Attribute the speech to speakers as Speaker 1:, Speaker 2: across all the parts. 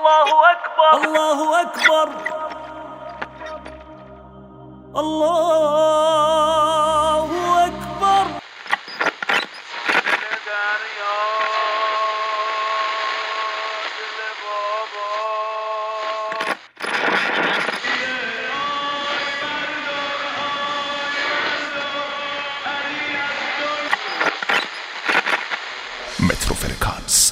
Speaker 1: الله أكبر الله أكبر الله أكبر.
Speaker 2: متروفرکانس.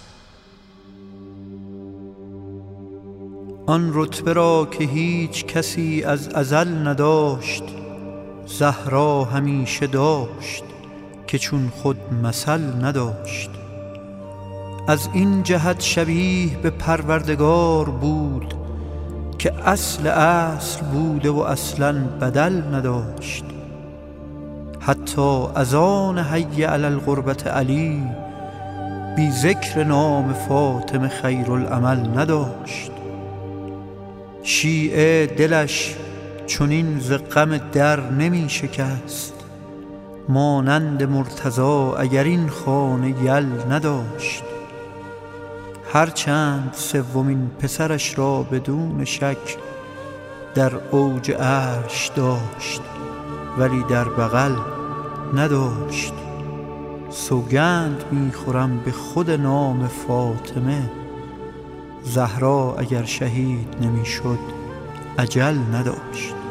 Speaker 3: آن رتبه را که هیچ کسی از ازل نداشت، زهرا همیشه داشت که چون خود مثل نداشت. از این جهت شبیه به پروردگار بود که اصل بوده و اصلا بدل نداشت. حتی از آن حی علی القربت علی بی ذکر نام فاطمه خیرالعمل نداشت. شیعه دلش چنین ز غم در نمی شکست، مانند مرتضی اگر این خانه یل نداشت. هرچند سومین پسرش را بدون شک در اوج عرش داشت، ولی در بغل نداشت. سوگند میخورم به خود نام فاطمه، زهرا اگر شهید نمیشد اجل نداشت.